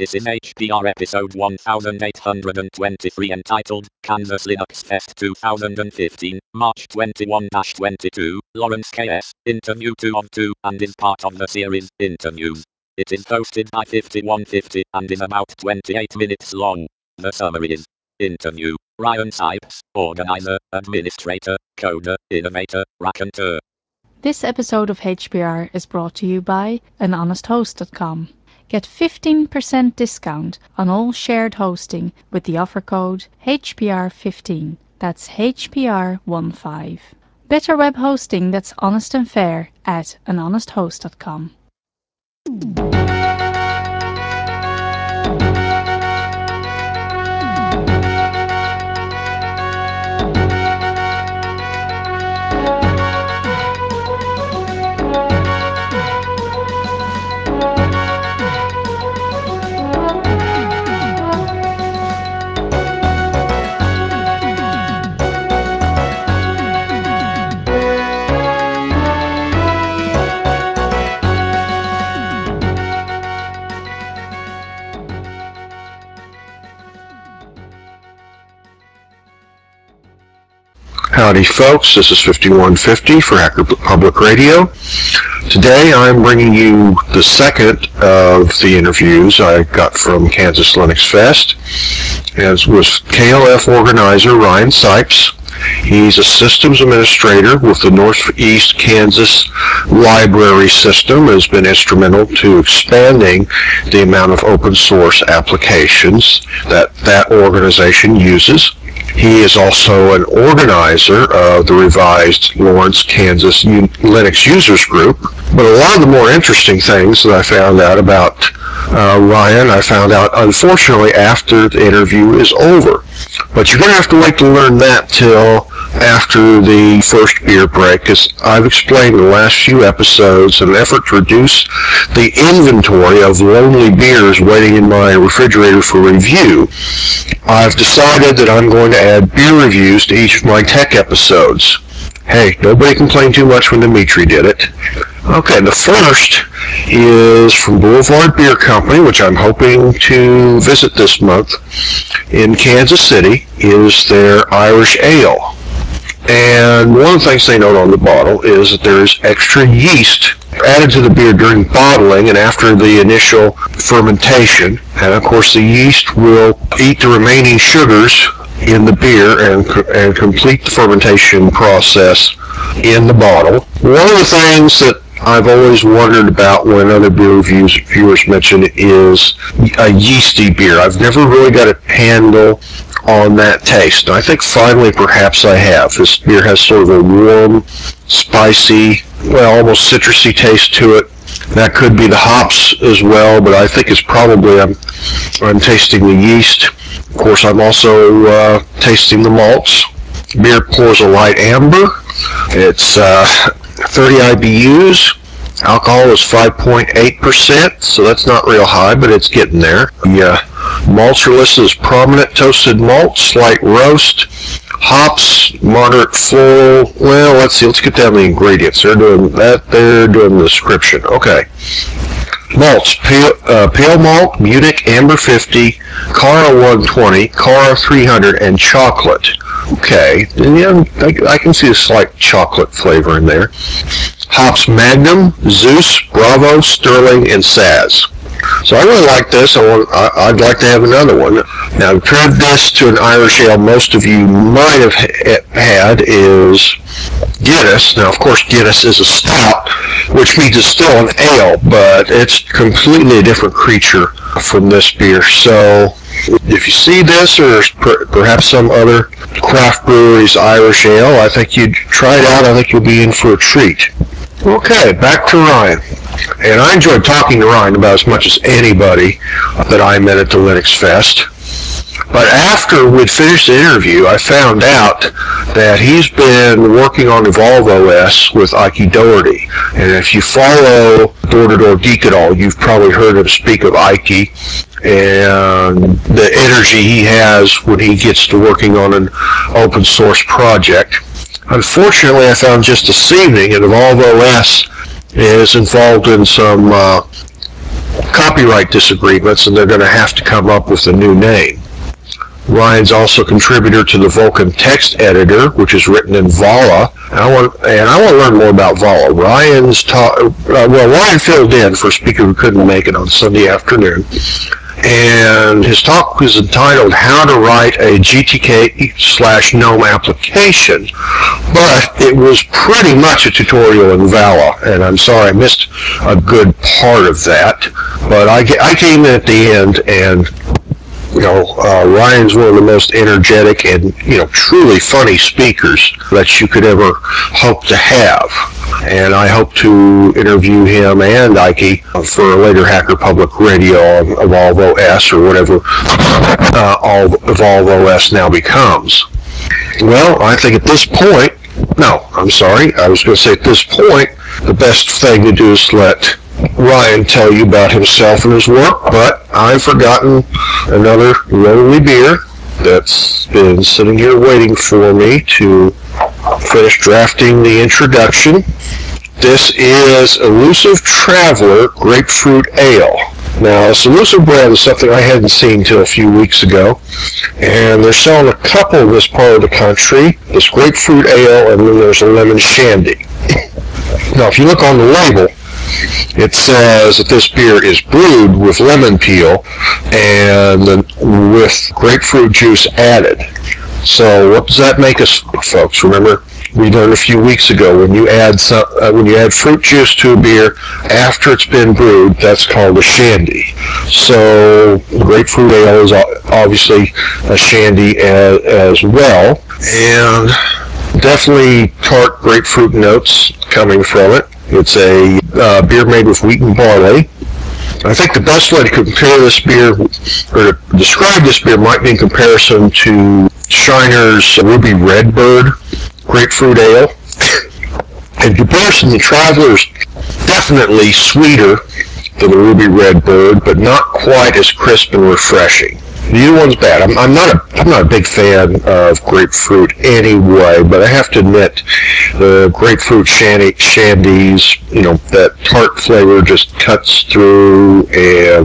This is HPR episode 1823 entitled Kansas Linux Fest 2015, March 21-22, Lawrence KS, Interview 2 of 2, and is part of the series Interviews. It is hosted by 5150 and is about 28 minutes long. The summary is: Interview, Ryan Sipes, organizer, administrator, coder, innovator, raconteur. This episode of HPR is brought to you by anhonesthost.com. Get 15% discount on all shared hosting with the offer code HPR15. That's HPR15. Better web hosting that's honest and fair at anhonesthost.com. Howdy folks, this is 5150 for Hacker Public Radio. Today I'm bringing you the second of the interviews I got from Kansas Linux Fest, as was KLF organizer Ryan Sipes. He's a systems administrator with the Northeast Kansas library system, has been instrumental to expanding the amount of open source applications that organization uses. He is also an organizer of the revised Lawrence, Kansas Linux Users Group. But a lot of the more interesting things that I found out about Ryan, I found out unfortunately after the interview is over. But you're going to have to wait to learn that till after the first beer break, as I've explained in the last few episodes, in an effort to reduce the inventory of lonely beers waiting in my refrigerator for review, I've decided that I'm going to add beer reviews to each of my tech episodes. Hey, nobody complained too much when Dimitri did it. Okay, the first is from Boulevard Beer Company, which I'm hoping to visit this month in Kansas City, is their Irish Ale. And one of the things they note on the bottle is that there is extra yeast added to the beer during bottling and after the initial fermentation. And of course the yeast will eat the remaining sugars in the beer and complete the fermentation process in the bottle. One of the things that I've always wondered about when other beer reviewers mention it is a yeasty beer. I've never really got a handle on that taste. I think finally perhaps I have. This beer has sort of a warm, spicy, almost citrusy taste to it. That could be the hops as well, but I think it's probably I'm tasting the yeast. Of course, I'm also tasting the malts. Beer pours a light amber. It's 30 IBUs. Alcohol is 5.8%, so that's not real high, but it's getting there. The malts are listed as prominent toasted malt, slight roast, hops, moderate floral. Well, let's see. Let's get down the ingredients. They're doing that. They're doing the description. Okay. Malts: pale malt, Munich Amber 50, Cara 120, Cara 300, and chocolate. Okay, yeah, I can see a slight chocolate flavor in there. Hops: Magnum, Zeus, Bravo, Sterling, and Saz. So I really like this. I'd like to have another one. Now, compared this to an Irish ale most of you might have had is Guinness. Now, of course, Guinness is a stout, which means it's still an ale, but it's completely a different creature from this beer. So if you see this or perhaps some other craft brewery's Irish ale, I think you'd try it out. I think you'll be in for a treat. Okay, back to Ryan. And I enjoyed talking to Ryan about as much as anybody that I met at the Linux Fest. But after we'd finished the interview, I found out that he's been working on Evolve OS with Ike Doherty. And if you follow Door-to-Door Geek at all, you've probably heard him speak of Ike and the energy he has when he gets to working on an open source project. Unfortunately, I found just this evening that Evolve OS is involved in some copyright disagreements, and they're going to have to come up with a new name. Ryan's also a contributor to the Vulkan text editor, which is written in Vala. And I want to learn more about Vala. Ryan filled in for a speaker who couldn't make it on Sunday afternoon. And his talk was entitled How to Write a GTK/GNOME Application, but it was pretty much a tutorial in Vala, and I'm sorry I missed a good part of that, but I came in at the end, and Ryan's one of the most energetic and, truly funny speakers that you could ever hope to have. And I hope to interview him and Ike for a later Hacker Public Radio on Evolve OS, or whatever Evolve OS now becomes. Well, I think at this point, at this point, the best thing to do is let Ryan tell you about himself and his work, but I've forgotten another lonely beer that's been sitting here waiting for me to finish drafting the introduction. This is Elusive Traveler Grapefruit Ale. Now, this Elusive brand is something I hadn't seen until a few weeks ago, and they're selling a couple in this part of the country, this Grapefruit Ale, and then there's a Lemon Shandy. Now, if you look on the label, it says that this beer is brewed with lemon peel and with grapefruit juice added. So what does that make us, folks? Remember, we learned a few weeks ago when you add fruit juice to a beer after it's been brewed, that's called a shandy. So grapefruit ale is obviously a shandy as well, and definitely tart grapefruit notes coming from it. It's a beer made with wheat and barley. I think the best way to compare this beer, or to describe this beer, might be in comparison to Shiner's Ruby Redbird Grapefruit Ale. In comparison, the Traveler's definitely sweeter than the Ruby Redbird, but not quite as crisp and refreshing. Neither one's bad. I'm not a big fan of grapefruit anyway, but I have to admit the grapefruit shandies, that tart flavor just cuts through, and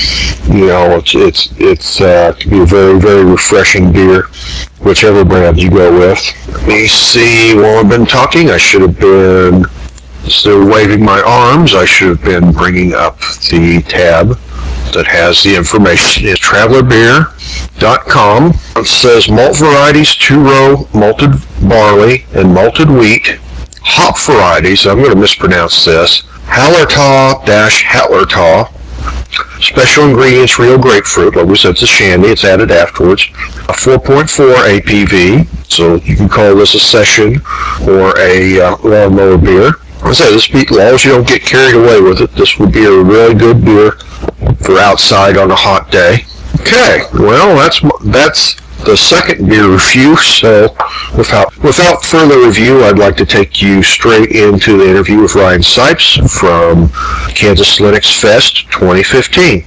it's can be a very, very refreshing beer, whichever brand you go with. Let me see. While I've been talking, I should have been still waving my arms. I should have been bringing up the tab that has the information. It's travelerbeer.com. It says malt varieties, 2-row malted barley and malted wheat. Hop varieties, I'm going to mispronounce this, Hallertau-Hallertau. Special ingredients, real grapefruit. Like we said, it's a shandy. It's added afterwards. A 4.4 APV, so you can call this a session or a lawnmower beer. I say this beer, as long as you don't get carried away with it, this would be a really good beer for outside on a hot day. Okay, well, that's the second beer review, so without further review, I'd like to take you straight into the interview with Ryan Sipes from Kansas Linux Fest 2015.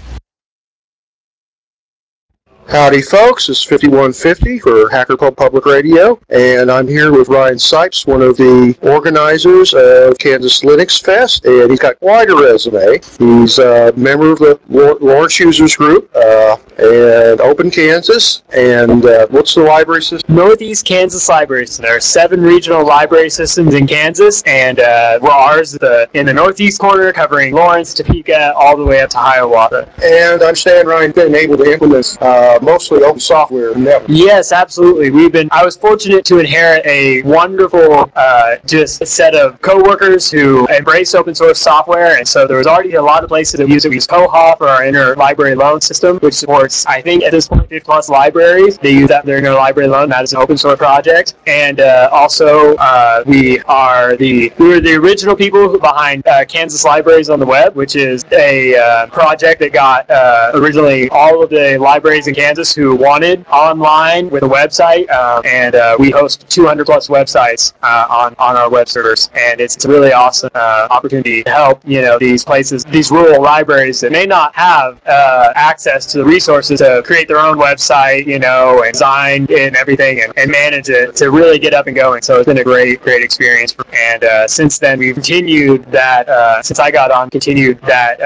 Howdy, folks. It's 5150 for Hacker Public Radio, and I'm here with Ryan Sipes, one of the organizers of Kansas Linux Fest, and he's got quite a resume. He's a member of the Lawrence Users Group and Open Kansas, and what's the library system? Northeast Kansas Library System. There are 7 regional library systems in Kansas, and ours is in the northeast corner, covering Lawrence, Topeka, all the way up to Hiawatha. And I understand Ryan's been able to implement mostly open software network. Yes, absolutely. I was fortunate to inherit a wonderful just set of coworkers who embrace open source software, and so there was already a lot of places that use it. We use Koha for our interlibrary loan system, which supports, I think, at this point, 50 plus libraries. They use that for their interlibrary loan. That is an open source project. And also, we were the original people behind Kansas Libraries on the Web, which is a project that got originally all of the libraries in Kansas who wanted online with a website, and we host 200 plus websites on our web servers, and it's a really awesome opportunity to help these places, these rural libraries that may not have access to the resources to create their own website, and design and everything, and manage it to really get up and going. So it's been a great experience, and since then we've continued that. Since I got on, continued that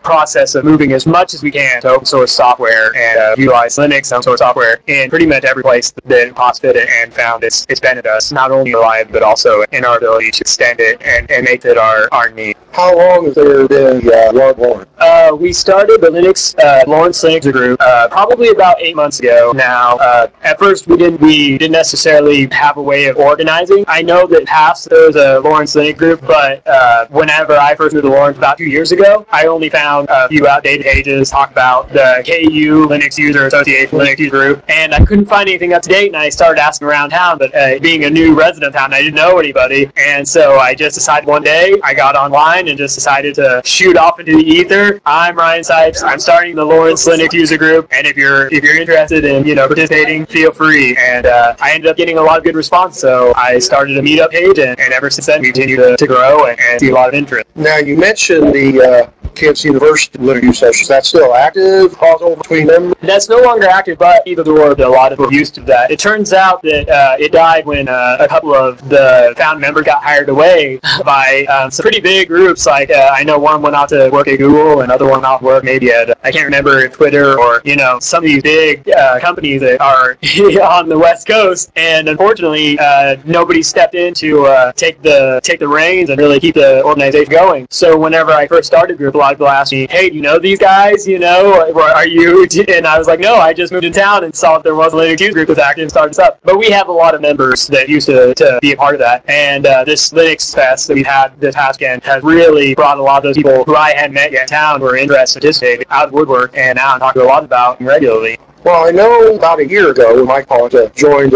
process of moving as much as we can to open source software and utilize Linux open source software in pretty much every place that possible fit it, and found it's benefited us not only alive but also in our ability to extend it and make it our need. How long has there been Lawrence? We started the Linux Lawrence Linux group probably about 8 months ago now. At first, we didn't necessarily have a way of organizing. I know that past there was a Lawrence Linux group, but whenever I first moved to Lawrence about 2 years ago, I only found a few outdated pages talk about the KU Linux User Association Linux User Group, and I couldn't find anything up to date. And I started asking around town, but being a new resident of town, I didn't know anybody, and so I just decided one day I got online and just decided to shoot off into the ether. I'm Ryan Sipes. I'm starting the Lawrence Linux User Group, and if you're interested in participating, feel free. And I ended up getting a lot of good response, so I started a meetup page, and ever since then we continue to grow and see a lot of interest. Now, you mentioned the Kansas University Linux session. Is that still active? Crossover between them? That's no longer active, but either door, a lot of people used to that. It turns out that it died when a couple of the found members got hired away by some pretty big groups. Like I know one went out to work at Google, another one off work maybe at I can't remember Twitter or some of these big companies that are on the West Coast. And unfortunately, nobody stepped in to take the reins and really keep the organization going. So whenever I first started the group, a lot of people asked me, "Hey, do you know these guys? Are you?" And I was like, "No, I just moved in town and saw if there was a Linux user group that's active and started this up." But we have a lot of members that used to be a part of that. And this Linux Fest that we've had this past weekend has really brought a lot of those people who I hadn't met yet in town who are interested in participating out of the woodwork, and now I'm talking a lot about them regularly. Well, I know about a year ago when Mike Collins joined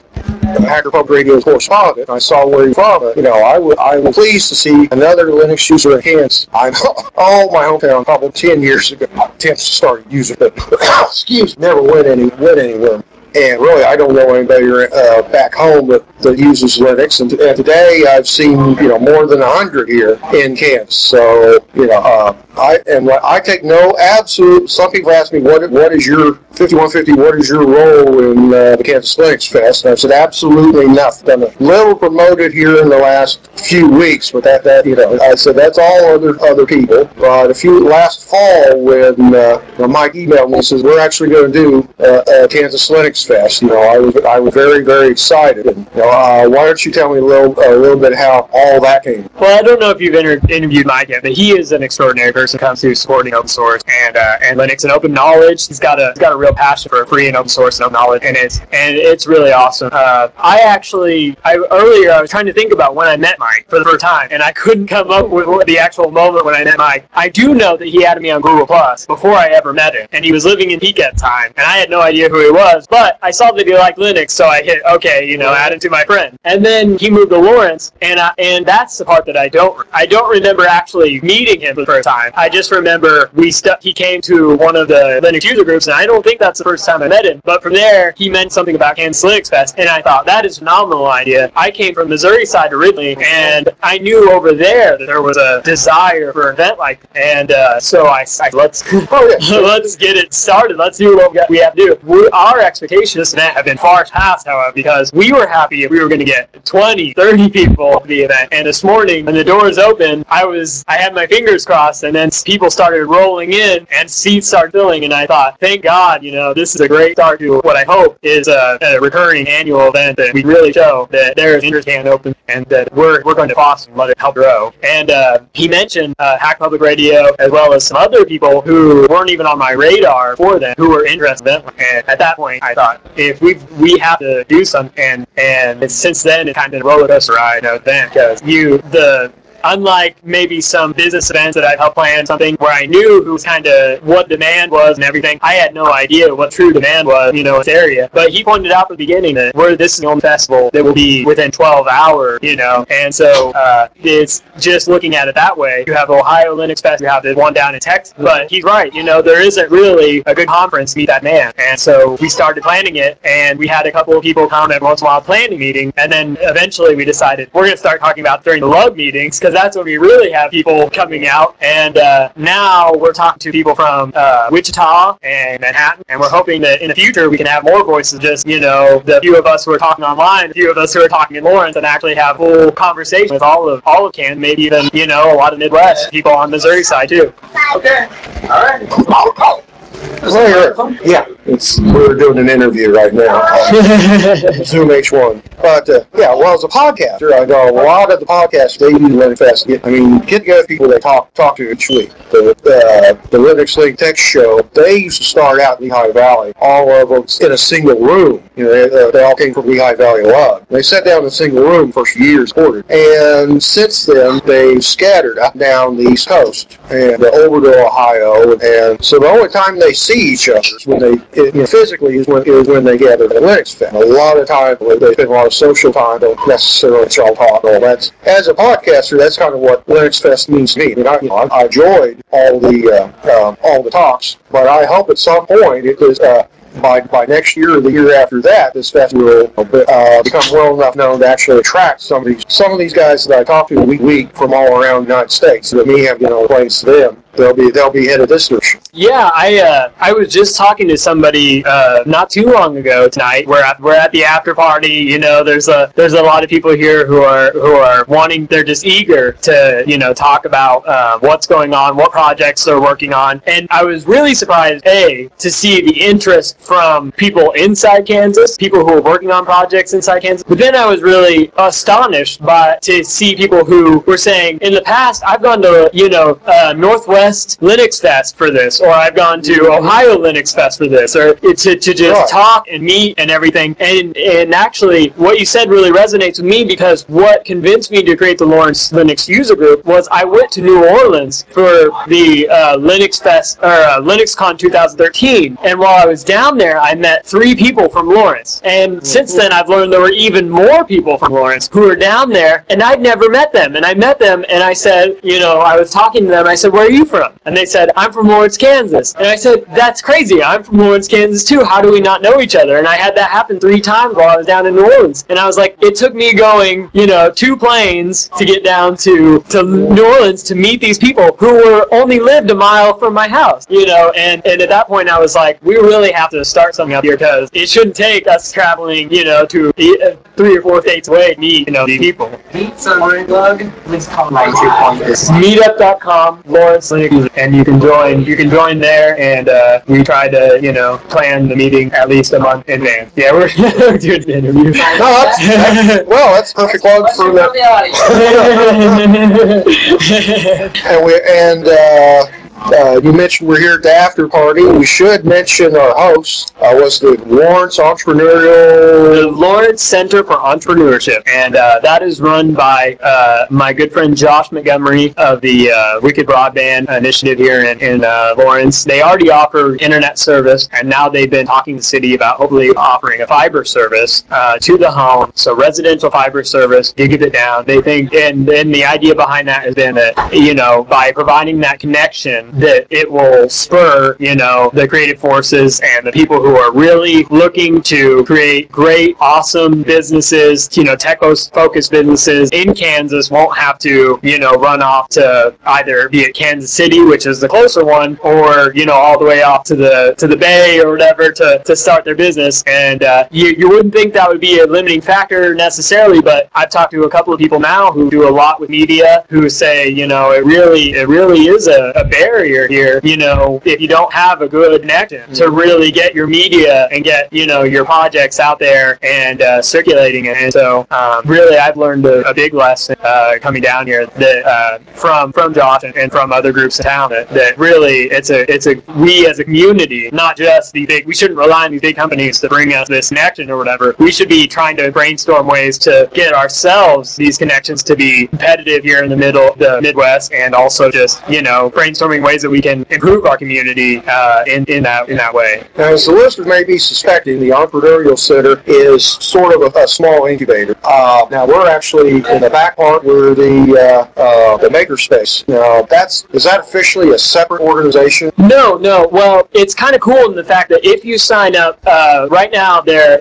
Hacker Public Radio's correspondent. I saw where he's from. I was pleased to see another Linux user in Kansas. I know, my hometown, probably 10 years ago, 10 started using it. Excuse me, never went anywhere. And really, I don't know anybody back home that uses Linux. And today, I've seen more than 100 here in Kansas. So I take no absolute. Some people ask me what is your 5150? What is your role in the Kansas Linux Fest? And I said absolutely nothing. Done a little promoted here in the last few weeks, but that I said that's all other people. But last fall when Mike emailed me and says we're actually going to do Kansas Linux Fest, I was very, very excited. And, why don't you tell me a little bit how all that came? Well, I don't know if you've interviewed Mike yet, but he is an extraordinary person when it comes to supporting open source and Linux and open knowledge. He's got a real passion for free and open source and open knowledge, and it's really awesome. Earlier I was trying to think about when I met Mike for the first time, and I couldn't come up with the actual moment when I met Mike. I do know that he added me on Google Plus before I ever met him, and he was living in Peak at the time, and I had no idea who he was, but I saw that he liked Linux, so I hit okay, add him to my friend. And then he moved to Lawrence, and that's the part that I don't remember actually meeting him for the first time. I just remember he came to one of the Linux user groups, and I don't think that's the first time I met him, but from there he meant something about Kansas Linux Fest, and I thought that is a phenomenal idea. I came from Missouri side originally, and I knew over there that there was a desire for an event like that. And so I let's get it started. Let's do what we have to do. Our expectations this event have been far past, however, because we were happy if we were going to get 20, 30 people to the event. And this morning, when the doors opened, I had my fingers crossed, and then people started rolling in, and seats started filling, and I thought, thank God, this is a great start to what I hope is a recurring annual event that we really show that there is interest and open, and that we're going to foster and let it help grow. And he mentioned Hack Public Radio, as well as some other people who weren't even on my radar for them, who were interested in it. And at that point, I thought, if we have to do something, and since then, it's kind of been a roller coaster ride of then, because unlike maybe some business events that I've helped plan something where I knew who was kind of what demand was and everything, I had no idea what true demand was, in this area. But he pointed out at the beginning that this is the only festival that will be within 12 hours, and so it's just looking at it that way. You have Ohio Linux Fest, you have the one down in Texas, but he's right, there isn't really a good conference to meet that man. And so we started planning it, and we had a couple of people come every once in a while planning meeting, and then eventually we decided we're going to start talking about during the lug meetings, because because that's when we really have people coming out. And now we're talking to people from Wichita and Manhattan, and we're hoping that in the future we can have more voices, just, the few of us who are talking online, the few of us who are talking in Lawrence, and actually have full conversation with all of Kansas, maybe even, a lot of Midwest people on Missouri side too. Okay. All right. Well, yeah, we're doing an interview right now on Zoom H1. But, as a podcaster, I know a lot of the podcasts they use Linux Fest. Get together people they talk to each week. The Linux League Tech Show, they used to start out in Lehigh Valley, all of them in a single room. They all came from Lehigh Valley Lug. They sat down in a single room for years, recorded. And since then, they've scattered up down the East Coast and over to Ohio. And so the only time they see each other when they physically is when they gather at Linux Fest. A lot of time they spend a lot of social time, don't necessarily all talk. All that's as a podcaster, that's kind of what Linux Fest means to me. I enjoyed all the talks, but I hope at some point it is. By next year or the year after that, this fest will become well enough known to actually attract some of these guys that I talk to week from all around the United States that me have acquaintance to them. They'll be headed this direction. Yeah, I was just talking to somebody not too long ago tonight. We're at the after party. There's a lot of people here who are wanting. They're just eager to talk about what's going on, what projects they're working on, and I was really surprised to see the interest from people inside Kansas, people who are working on projects inside Kansas. But then I was really astonished to see people who were saying, in the past, I've gone to Northwest Linux Fest for this, or I've gone to Ohio Linux Fest for this, or to just talk and meet and everything. And actually, what you said really resonates with me, because what convinced me to create the Lawrence Linux user group was I went to New Orleans for the Linux Fest, or LinuxCon 2013, and while I was down there, I met 3 people from Lawrence. And since then, I've learned there were even more people from Lawrence who were down there, and I'd never met them. And I met them, and I said, I was talking to them, I said, where are you from? And they said, I'm from Lawrence, Kansas. And I said, that's crazy. I'm from Lawrence, Kansas too. How do we not know each other? And I had that happen 3 times while I was down in New Orleans. And I was like, it took me going, 2 planes to get down to New Orleans to meet these people who only lived a mile from my house, and at that point I was like, we really have to start something up here, because it shouldn't take us traveling, to 3 or 4 states away to meet, these people. Please call meetup.com, Lawrence Linux, and you can join there, and we try to, plan the meeting at least a month in advance. Yeah, we're doing the interview. That's perfect plug for that. You mentioned we're here at the after party. We should mention our host was the Lawrence The Lawrence Center for Entrepreneurship, and that is run by my good friend Josh Montgomery of the Wicked Broadband Initiative here in Lawrence. They already offer internet service, and now they've been talking to the city about hopefully offering a fiber service to the home, so residential fiber service, gigabit down. They think, and the idea behind that has been that, by providing that connection, that it will spur, the creative forces and the people who are really looking to create great, awesome businesses, tech-focused businesses in Kansas won't have to, run off to either be at Kansas City, which is the closer one, or, all the way off to the Bay or whatever to start their business. And you wouldn't think that would be a limiting factor necessarily, but I've talked to a couple of people now who do a lot with media who say, it really is a barrier here, if you don't have a good connection to really get your media and get, your projects out there and circulating it. And so, really, I've learned a big lesson coming down here that from Josh and from other groups in town that really we as a community, not just we shouldn't rely on these big companies to bring us this connection or whatever. We should be trying to brainstorm ways to get ourselves these connections to be competitive here in the Midwest, and also just, brainstorming ways ways that we can improve our community in that way. Now, as the listener may be suspecting, the Entrepreneurial Center is sort of a small incubator. Now, we're actually in the back part where the makerspace. Now, is that officially a separate organization? No. Well, it's kind of cool in the fact that if you sign up right now, they're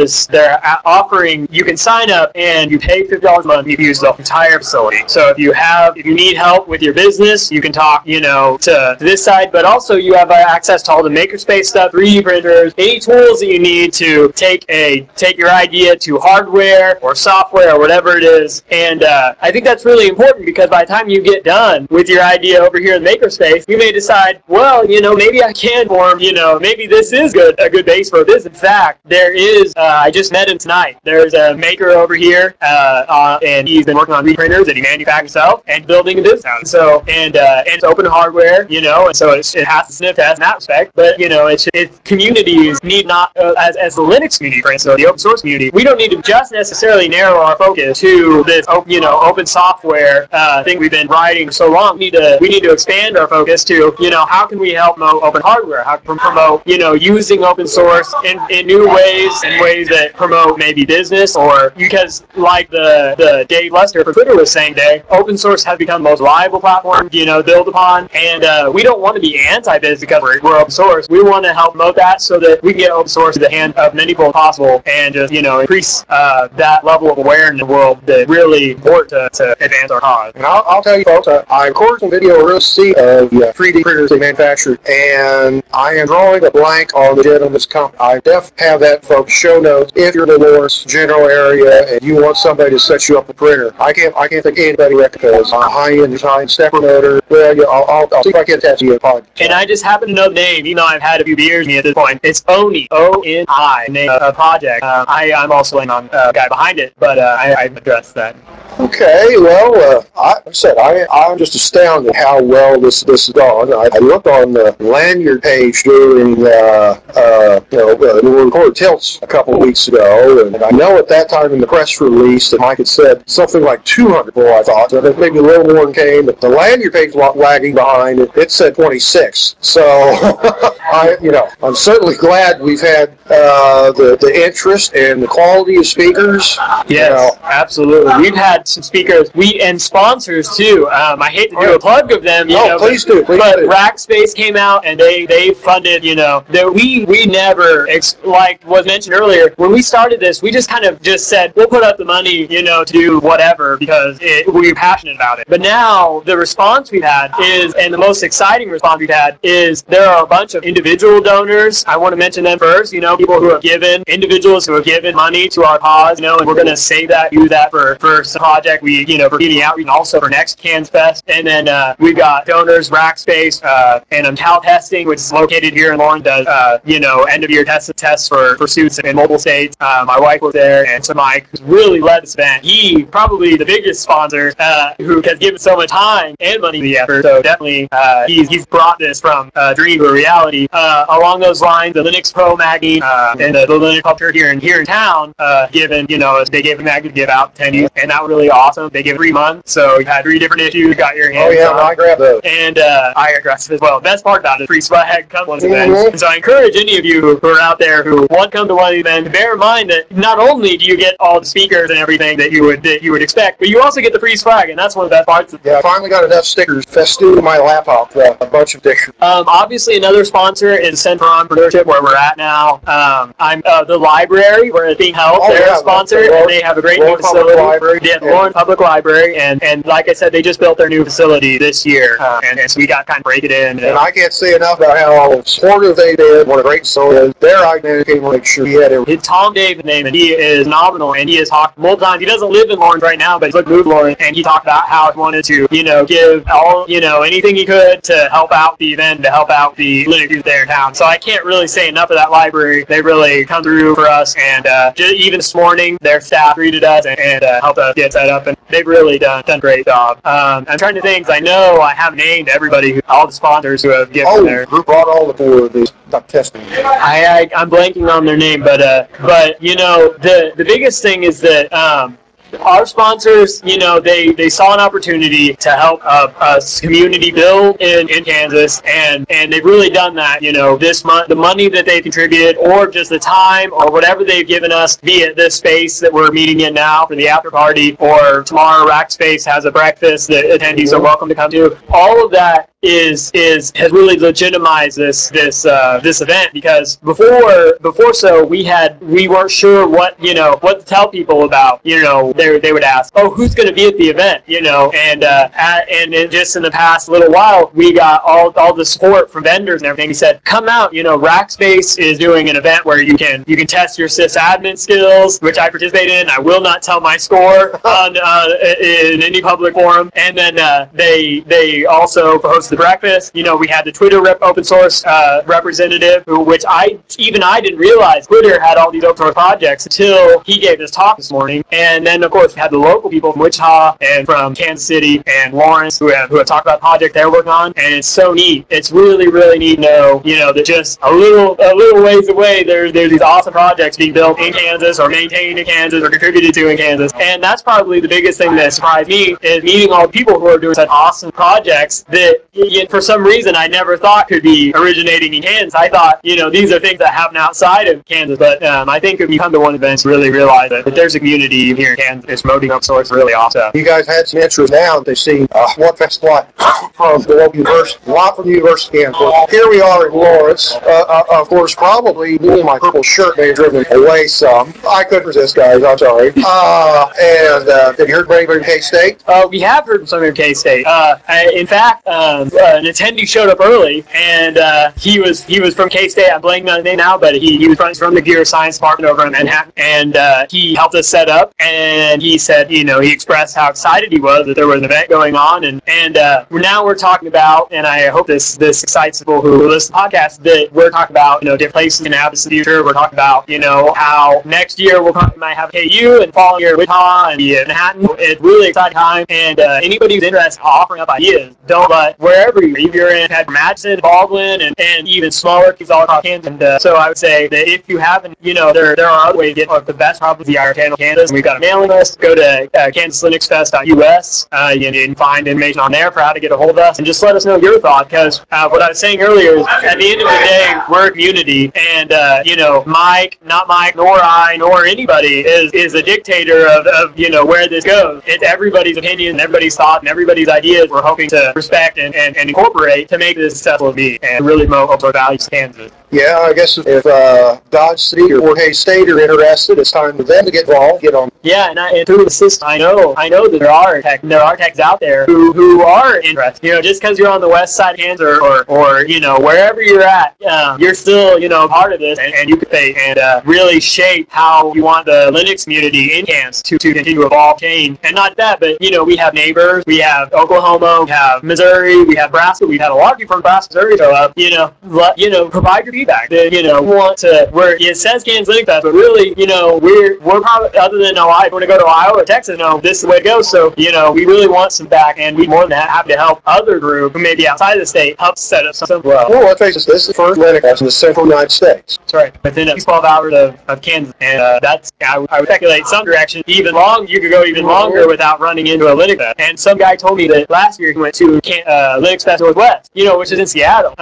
offering, you can sign up and you pay $50 a month. You can use the entire facility. So if you need help with your business, you can talk, to this side. But also you have access to all the makerspace stuff, 3D printers, any tools that you need to take your idea to hardware or software or whatever it is. And I think that's really important because by the time you get done with your idea over here in the makerspace, you may decide, well, maybe I can form, maybe this is a good base for this. In fact, there is, I just met him tonight. There's a maker over here, and he's been working on 3D printers that he manufactures himself and building a business out. So, and it's open hardware, and so it has to sniff test in that respect. But, it's communities need not, as the Linux community, for instance, or the open source community, we don't need to just necessarily narrow our focus to this, open software thing we've been writing for so long. We need to expand our focus to, how can we help promote open hardware? How can we promote, using open source in new ways, in ways that promote maybe business, or because like the Dave Lester for Twitter was saying today, open source has become the most reliable platform, build upon, and we don't want to be anti-biz because we're open source. We want to help promote that so that we can get open source to the hand of many people as possible and just, increase that level of awareness in the world that really important to advance our cause. And I'll tell you folks, I recorded some video real see of the 3D printers they manufactured, and I am drawing a blank on the gentleman's company. I definitely have that, folks, show notes. If you're in the Lawrence general area and you want somebody to set you up a printer, I can't think of anybody because high-end stepper motor. Well, I'll see if I can attach to you a podcast. And I just happen to know the name, even though I've had a few beers at this point. It's Oni, O-N-I, name of a project. I'm also in on the guy behind it, but I addressed that. Okay, well, I'm just astounded how well this has gone. I looked on the lanyard page during we recorded Tilts a couple of weeks ago, and I know at that time in the press release that Mike had said something like 200 more, I thought. So maybe a little more came, but the lanyard page was lagging behind. It said 26. So, I'm certainly glad we've had the interest and the quality of speakers. Yes, absolutely. We've had some speakers, and sponsors too. I hate to do a plug of them, please do. But Rackspace came out and they funded, that we never, like was mentioned earlier, when we started this, we just kind of just said, we'll put up the money, to do whatever because we're passionate about it. But now the response we've had and the most exciting response we've had is there are a bunch of individual donors. I want to mention them first, people who have given, individuals who have given money to our cause, and we're going to save that, use that for some project we, for getting out, and also for next Cans Fest. And then we've got donors, Rackspace, and Cal Testing, which is located here in Lawrence, does, end of year tests for suits in multiple states. My wife was there, and so Mike, who's really led this event. He probably the biggest sponsor who has given so much time and money to the effort. So definitely, he's brought this from dream to reality. Along those lines, the Linux Pro magazine and the Linux Culture here in town, given, they gave a magazine to give out 10 years, and that was really awesome. They gave 3 months, so you had 3 different issues. You got your hands on. I grabbed those. And I got grabbed as well. The best part about it is free swag comes to events. And so I encourage any of you who are out there who want to come to one of these events, bear in mind that not only do you get all the speakers and everything that you would expect, but you also get the free swag, and that's one of the best parts. Yeah, I finally got enough stickers festooned my laptop, a bunch of stickers. Obviously, another sponsor is Center for Entrepreneurship, where we're at now. I'm the library where it's being held. They're a sponsor, and they have a great new facility. Lawrence Public Library, and like I said, they just built their new facility this year, and so we got kind of break it in. And I can't say enough about how supportive they did. What a great facility. Their idea came to make sure he had everything. It's Tom David's name, and he is phenomenal, and he has talked multiple times. He doesn't live in Lawrence right now, but he's moved to Lawrence, and he talked about how he wanted to, give all, anything he could to help out the event, to help out the Linux youth there in town. So I can't really say enough of that library. They really come through for us, and even this morning, their staff greeted us and helped us get set up, and they've really done a great job. I'm trying to think, I know I have named everybody, all the sponsors who have given there. Who brought all the board these testing? I'm blanking on their name, but the biggest thing is that our sponsors, they saw an opportunity to help a community build in Kansas, and they've really done that. This month, the money that they contributed, or just the time, or whatever they've given us, be it this space that we're meeting in now for the after party, or tomorrow Rackspace has a breakfast that attendees are welcome to come to. All of that has really legitimized this event, because before we weren't sure what to tell people about. They would ask, oh, who's going to be at the event, and just in the past little while, we got all the support from vendors and everything. He said, come out, Rackspace is doing an event where you can test your sysadmin skills, which I participate in. I will not tell my score on in any public forum. And then they also hosted the breakfast. We had the Twitter open source representative, which I didn't realize Twitter had all these open source projects until he gave his talk this morning. And then of course we had the local people from Wichita and from Kansas City and Lawrence who have talked about the project they're working on. And it's so neat. It's really, really neat to know, that just a little ways away there's these awesome projects being built in Kansas, or maintained in Kansas, or contributed to in Kansas. And that's probably the biggest thing that surprised me, is meeting all the people who are doing such awesome projects that for some reason I never thought could be originating in Kansas. I thought, these are things that happen outside of Kansas. But I think if you come to one event, really realize that there's a community here in Kansas that's promoting open source. Really awesome. You guys had some interest now. They've seen one festival from the local university, a lot from the University of Kansas. Here we are in Lawrence. Of course, probably me and my purple shirt may have driven away some. I couldn't resist, guys. I'm sorry. And have you heard from anybody from K-State? We have heard from somebody from K-State. In fact, an attendee showed up early, and he was from K-State. I'm blanking on his name now, but he was from the Gear Science Department over in Manhattan, and he helped us set up. And he said, he expressed how excited he was that there was an event going on, and now we're talking about, and I hope this excites people who listen to the podcast, that we're talking about different places in the future. We're talking about how next year might have KU, and following year Wichita and Manhattan. It's really exciting time, and anybody who's interested in offering up ideas, don't let wherever you're in, Madison, Baldwin, and even smaller kids all across Kansas. And so I would say that if you haven't, there are other ways to get the best, probably the IR channel Kansas. We've got a mailing list. Go to kansaslinuxfest.us. You can find information on there for how to get a hold of us, and just let us know your thoughts, because what I was saying earlier is, at the end of the day, we're a community, and not Mike, nor I, nor anybody is a dictator of where this goes. It's everybody's opinion, everybody's thought, and everybody's ideas we're hoping to respect and incorporate to make this successful to be, and really promote open source values to Kansas. Yeah, I guess if Dodge City or K-State are interested, it's time for them to get involved, get on. Yeah, and through the system, I know that there are techs out there who are interested. Just because you're on the west side of Kansas or wherever you're at, you're still part of this, and you can and really shape how you want the Linux community in Kansas to continue to evolve, change. And not that, but we have neighbors, we have Oklahoma, we have Missouri, we have Nebraska. We've had a lot of people from Nebraska, Missouri show up. Provide your feedback. It says Kansas Linux Fest, but really, we're probably, other than Ohio, if you want to go to Iowa or Texas, this is the way to go. So, we really want some back, and we're more than happy to help other groups who may be outside of the state help set up something well. Well, let's face it, this is the first Linux Fest in the central United States. That's right. Within 12 hours of Kansas, and that's, I would speculate some direction, even long. You could go even longer without running into a Linux Fest. And some guy told me that last year he went to Linux Fest Northwest, which is in Seattle.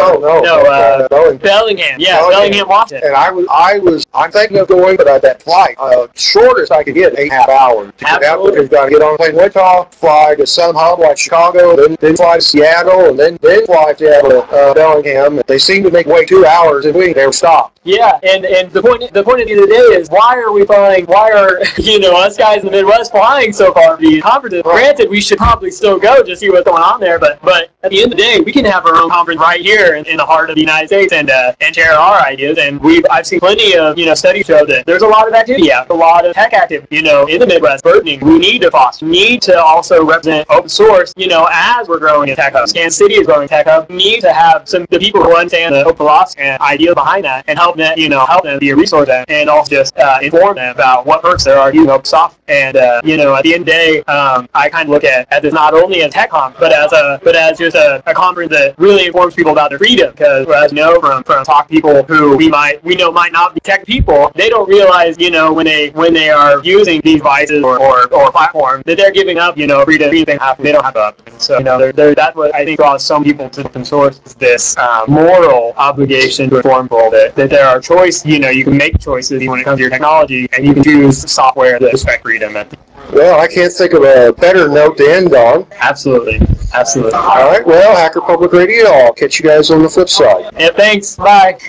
Bellingham. Yeah, okay. Bellingham, Washington. And I'm thinking of going, but that flight, shortest I could get 8.5 hours. Absolutely. You've got to get on a plane in Wichita, fly to some hub like Chicago, then fly to Seattle, and then fly to Bellingham. They seem to make way 2 hours, and we never stop. Yeah, and the point at the end of the day is, why are us guys in the Midwest flying so far to these conferences? Right. Granted, we should probably still go to see what's going on there, but at the end of the day, we can have our own conference right here in the heart of the United States and share our ideas. And I've seen plenty of studies show that there's a lot of activity, a lot of tech activity, in the Midwest. Burgeoning. We need to foster. We need to also represent open source, as we're growing in tech hubs. Kansas City is growing tech hub. We need to have the people who understand the open philosophy and ideas behind that, and help them, help them be a resource and also just inform them about what perks there are using open software. And at the end of the day, I kind of look at this not only as tech conference, but as just a conference that really informs people about their freedom. Because as you know from talking to people who we know might not be tech people, they don't realize when they are using these devices or platforms that they're giving up freedom they don't have up. So that's what I think draws some people to open source is this moral obligation to inform people that there are choices. You can make choices when it comes to your technology, and you can choose software that respect freedom. Well, I can't think of a better note to end on. Absolutely. All right, well, Hacker Public Radio, I'll catch you guys on the flip side. Yeah, thanks. Bye.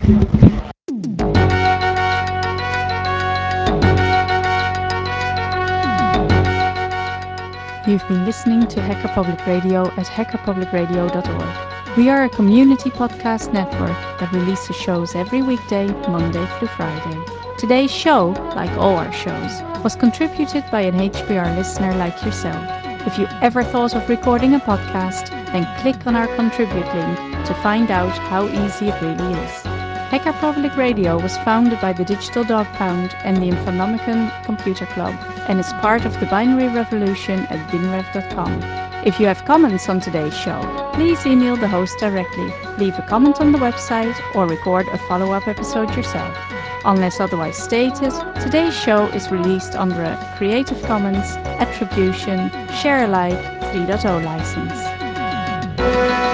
You've been listening to Hacker Public Radio at hackerpublicradio.org. We are a community podcast network that releases shows every weekday, Monday through Friday. Today's show, like all our shows, was contributed by an HPR listener like yourself. If you ever thought of recording a podcast, then click on our contribute link to find out how easy it really is. Hacker Public Radio was founded by the Digital Dog Pound and the Infonomicon Computer Club and is part of the binary revolution at binrev.com. If you have comments on today's show, please email the host directly, leave a comment on the website, or record a follow-up episode yourself. Unless otherwise stated, today's show is released under a Creative Commons Attribution Share Alike 3.0 license.